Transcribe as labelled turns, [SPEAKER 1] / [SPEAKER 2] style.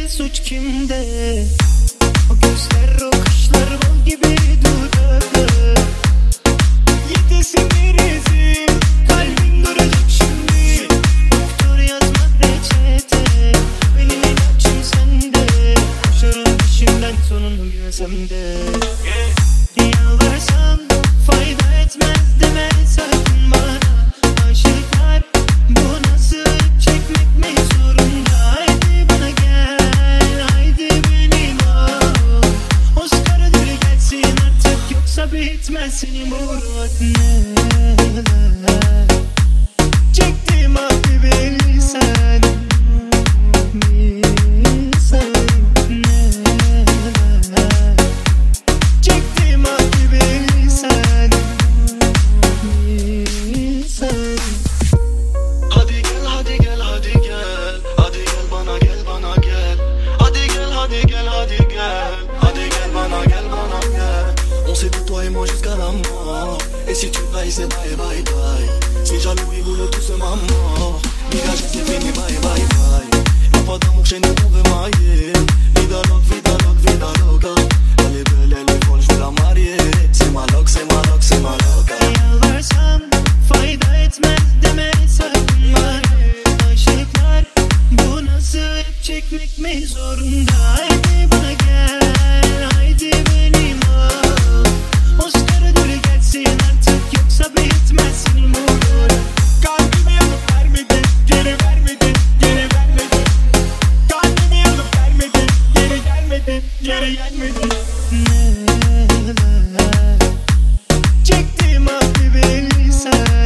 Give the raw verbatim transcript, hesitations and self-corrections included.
[SPEAKER 1] suç kimde? O gözler, o kaşlar bal gibi dudağı. Yetesin rezil, kalbim duracak şimdi. Doktor yazma reçete, benim ilacım sende. Koşarım peşinden sonunu bilmesem de. Yalvarsam fayda etmez deme sakın bana. Aşıklar bu nasıl çekmek mi zorunda? Haydi bana gel, haydi benim ol. Oscar'a dönü gelsin artık, yoksa bitmez senin murat. Neler çektim abi bilsen, bilsen. Neler çektim abi bilsen, bilsen.
[SPEAKER 2] Hadi gel, hadi gel, hadi gel. Hadi gel bana, gel bana gel. Hadi gel, hadi gel, hadi gel. Hadi gel bana, gel bana gel. On sait de toi et moi jusqu'à la mort. Et si tu trahis c'est bye bye bye. Si jaloux ils voulaient tous ma mort. Dégage c'est fini bye bye bye. Y'a pas d'amour chez nous on veut mailler. Vida loca, vida loca, vida loca. Elle est belle, elle est folle, je veux la marier. C'est ma loque, c'est ma loque, c'est ma loca.
[SPEAKER 1] Yalvarsam fayda etmez deme sakın bana. Aşıklar bu nasıl çekmek mi zorunda? Haydi bana gel, haydi benim ol. Oscar'a dönü gelsin artık, yoksa bitmez senin mudur. Kalbimi alıp vermedin, geri vermedin, geri vermedin. Kalbimi alıp vermedin, geri gelmedin, geri gelmedin. Neler çektim abi bilsen.